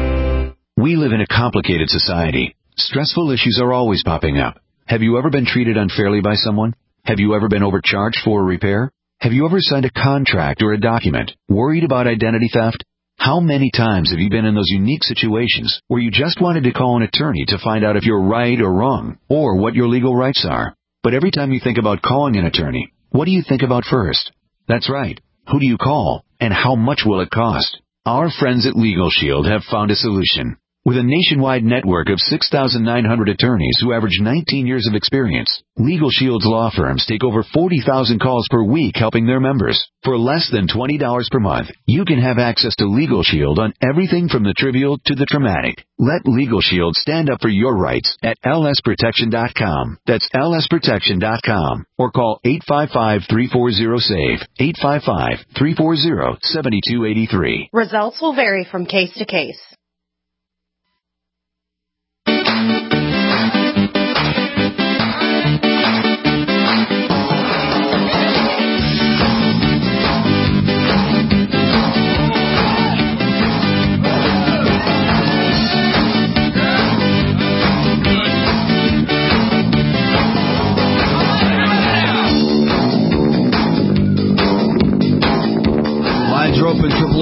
We live in a complicated society. Stressful issues are always popping up. Have you ever been treated unfairly by someone? Have you ever been overcharged for a repair? Have you ever signed a contract or a document worried about identity theft? How many times have you been in those unique situations where you just wanted to call an attorney to find out if you're right or wrong, or what your legal rights are? But every time you think about calling an attorney, what do you think about first? That's right. Who do you call, and how much will it cost? Our friends at Legal Shield have found a solution. With a nationwide network of six thousand nine hundred attorneys who average nineteen years of experience, Legal Shield's law firms take over forty thousand calls per week helping their members. For less than twenty dollars per month, you can have access to Legal Shield on everything from the trivial to the traumatic. Let Legal Shield stand up for your rights at L S protection dot com. That's L S protection dot com. Or call eight five five, three four zero, SAVE, eight five five, three four zero, seven two eight three. Results will vary from case to case.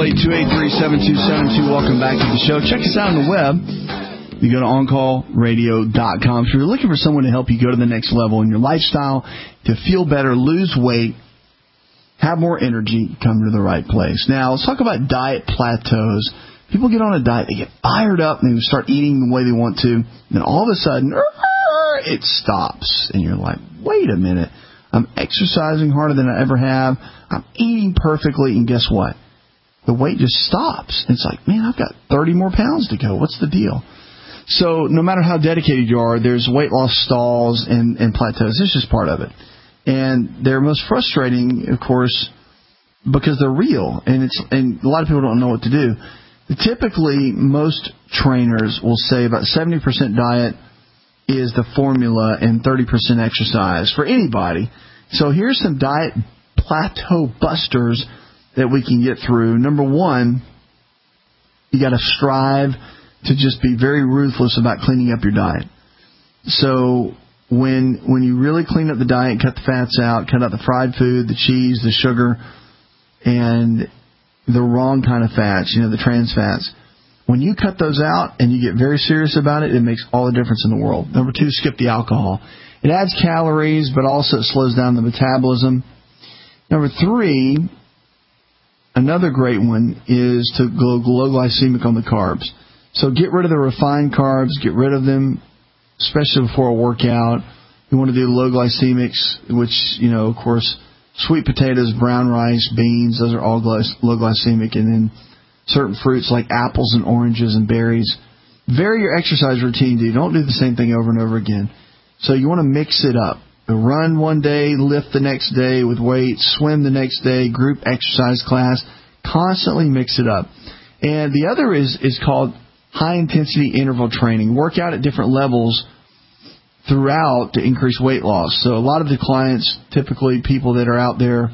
eight, two eight three, seven two seven two. Welcome back to the show. Check us out on the web. You go to on call radio dot com. If you're looking for someone to help you go to the next level in your lifestyle, to feel better, lose weight, have more energy, come to the right place. Now, let's talk about diet plateaus. People get on a diet, they get fired up, and they start eating the way they want to, and then all of a sudden, it stops. And you're like, wait a minute. I'm exercising harder than I ever have. I'm eating perfectly, and guess what? The weight just stops. It's like, man, I've got thirty more pounds to go. What's the deal? So no matter how dedicated you are, there's weight loss stalls and, and plateaus. This is part of it. And they're most frustrating, of course, because they're real. And it's and a lot of people don't know what to do. Typically, most trainers will say about seventy percent diet is the formula and thirty percent exercise for anybody. So here's some diet plateau busters that we can get through. Number one, you got to strive to just be very ruthless about cleaning up your diet. So when when you really clean up the diet, cut the fats out, cut out the fried food, the cheese, the sugar, and the wrong kind of fats, you know, the trans fats. When you cut those out and you get very serious about it, it makes all the difference in the world. Number two, skip the alcohol. It adds calories, but also it slows down the metabolism. Number three, another great one is to go low glycemic on the carbs. So get rid of the refined carbs, get rid of them, especially before a workout. You want to do low glycemics, which, you know, of course, sweet potatoes, brown rice, beans, those are all low glycemic. And then certain fruits like apples and oranges and berries. Vary your exercise routine, dude. Don't do the same thing over and over again. So you want to mix it up. Run one day, lift the next day with weights, swim the next day, group exercise class. Constantly mix it up. And the other is, is called high-intensity interval training. Work out at different levels throughout to increase weight loss. So a lot of the clients, typically people that are out there,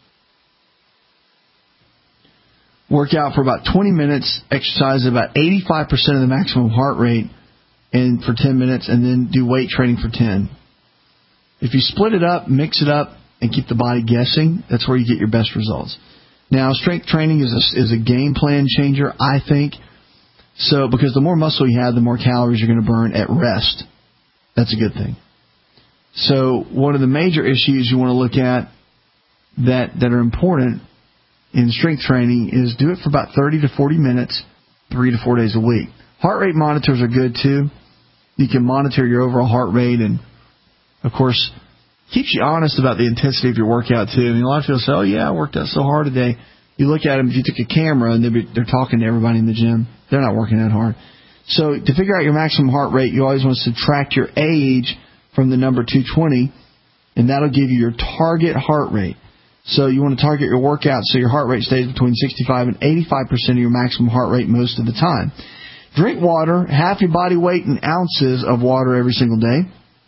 work out for about twenty minutes, exercise at about eighty-five percent of the maximum heart rate and for ten minutes, and then do weight training for ten. If you split it up, mix it up, and keep the body guessing, that's where you get your best results. Now, strength training is a, is a game plan changer, I think. So, because the more muscle you have, the more calories you're going to burn at rest. That's a good thing. So, one of the major issues you want to look at that, that are important in strength training is do it for about thirty to forty minutes, three to four days a week. Heart rate monitors are good, too. You can monitor your overall heart rate and, of course, keeps you honest about the intensity of your workout, too. I mean, a lot of people say, oh, yeah, I worked out so hard today. You look at them, if you took a camera and they're, they're talking to everybody in the gym, they're not working that hard. So to figure out your maximum heart rate, you always want to subtract your age from the number two twenty, and that'll give you your target heart rate. So you want to target your workout so your heart rate stays between sixty-five and eighty-five percent of your maximum heart rate most of the time. Drink water, half your body weight in ounces of water every single day.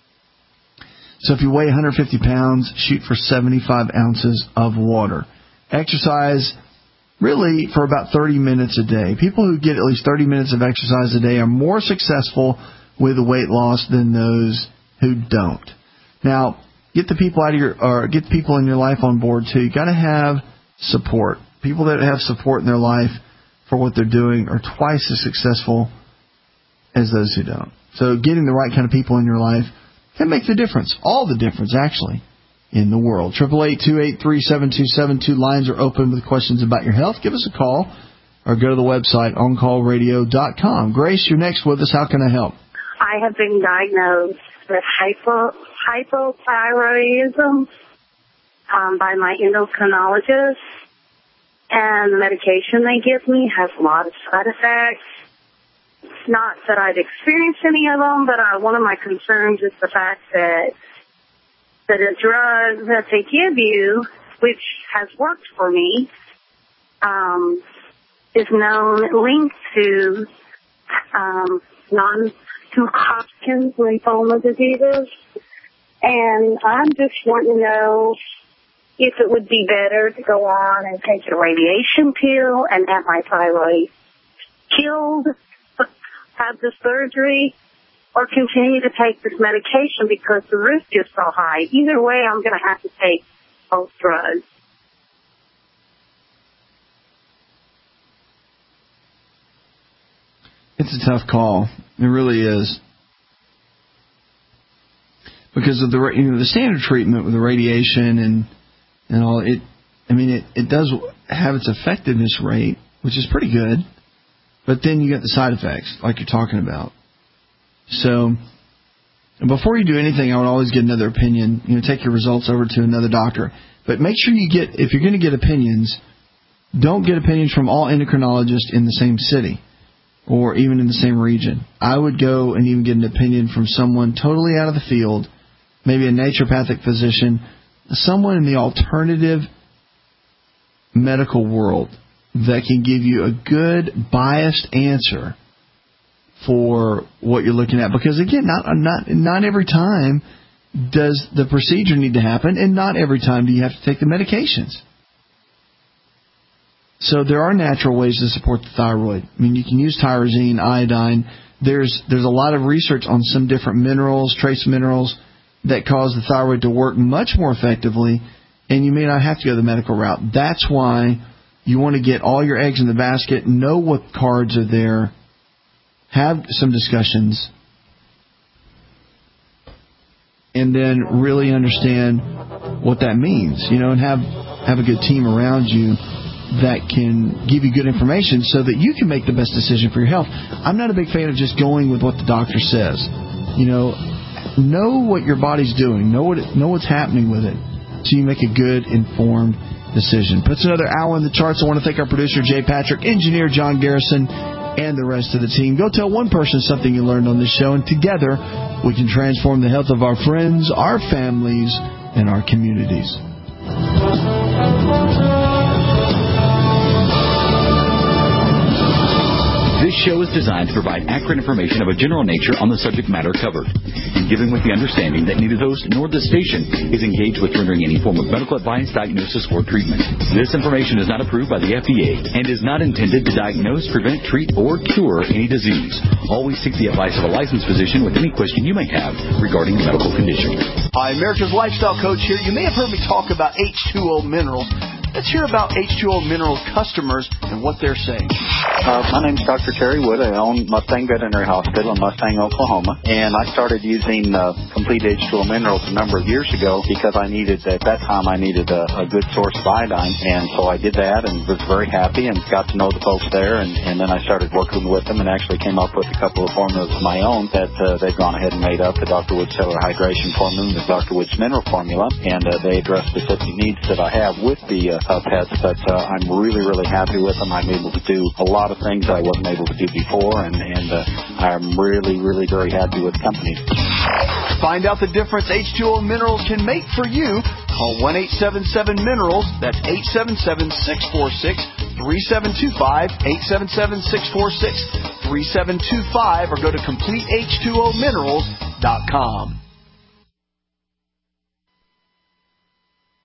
So if you weigh one hundred fifty pounds, shoot for seventy-five ounces of water. Exercise really for about thirty minutes a day. People who get at least thirty minutes of exercise a day are more successful with weight loss than those who don't. Now, get the people out of your, or get the people in your life on board too. You got to have support. People that have support in their life for what they're doing are twice as successful as those who don't. So getting the right kind of people in your life can make the difference, all the difference actually, in the world. Triple eight two eight three seven two seven two. Lines are open with questions about your health. Give us a call or go to the website on call radio dot com. Grace, you're next with us. How can I help? I have been diagnosed with hypo, hypothyroidism um, by my endocrinologist, and the medication they give me has a lot of side effects. It's not that I've experienced any of them, but uh, one of my concerns is the fact that that a drug that they give you, which has worked for me, um, is known linked to um, non-Hodgkin's lymphoma diseases. And I'm just wanting to know if it would be better to go on and take a radiation pill and have my thyroid killed, have the surgery, or continue to take this medication because the risk is so high. Either way, I'm going to have to take both drugs. It's a tough call. It really is. Because of the you know the standard treatment with the radiation and and all it, I mean it, it does have its effectiveness rate, which is pretty good, but then you get the side effects like you're talking about. So before you do anything, I would always get another opinion. You know, take your results over to another doctor, but make sure you get if you're going to get opinions, don't get opinions from all endocrinologists in the same city or even in the same region. I would go and even get an opinion from someone totally out of the field. Maybe a naturopathic physician, someone in the alternative medical world that can give you a good, biased answer for what you're looking at. Because, again, not not not every time does the procedure need to happen, and not every time do you have to take the medications. So there are natural ways to support the thyroid. I mean, you can use tyrosine, iodine. There's there's a lot of research on some different minerals, trace minerals, that cause the thyroid to work much more effectively, and you may not have to go the medical route. That's why you want to get all your eggs in the basket, know what cards are there, have some discussions, and then really understand what that means, you know, and have have a good team around you that can give you good information so that you can make the best decision for your health. I'm not a big fan of just going with what the doctor says. You know, know what your body's doing. Know what it, know what's happening with it, so you make a good, informed decision. Puts another hour in the charts. I want to thank our producer, Jay Patrick, engineer John Garrison, and the rest of the team. Go tell one person something you learned on this show, and together we can transform the health of our friends, our families, and our communities. This show is designed to provide accurate information of a general nature on the subject matter covered, and given with the understanding that neither host nor the station is engaged with rendering any form of medical advice, diagnosis, or treatment. This information is not approved by the F D A and is not intended to diagnose, prevent, treat, or cure any disease. Always seek the advice of a licensed physician with any question you may have regarding a medical condition. Hi, America's Lifestyle Coach here. You may have heard me talk about H two O minerals. Let's hear about H two O Minerals customers and what they're saying. Uh, my name's Doctor Terry Wood. I own Mustang Veterinary Hospital in Mustang, Oklahoma. And I started using uh, Complete H two O Minerals a number of years ago because I needed, at that time, I needed a, a good source of iodine. And so I did that and was very happy and got to know the folks there. And, and then I started working with them and actually came up with a couple of formulas of my own that uh, they've gone ahead and made up. The Doctor Wood Cellular Hydration Formula and the Doctor Wood's Mineral Formula. And uh, they address specific needs that I have with the uh, Uh, pets, but uh, I'm really, really happy with them. I'm able to do a lot of things I wasn't able to do before, and, and uh, I'm really, really very happy with the company. Find out the difference H two O Minerals can make for you. Call one eight seven seven minerals. That's eight seven seven, six four six, three seven two five, eight seven seven, six four six, three seven two five, or go to complete H two O minerals dot com.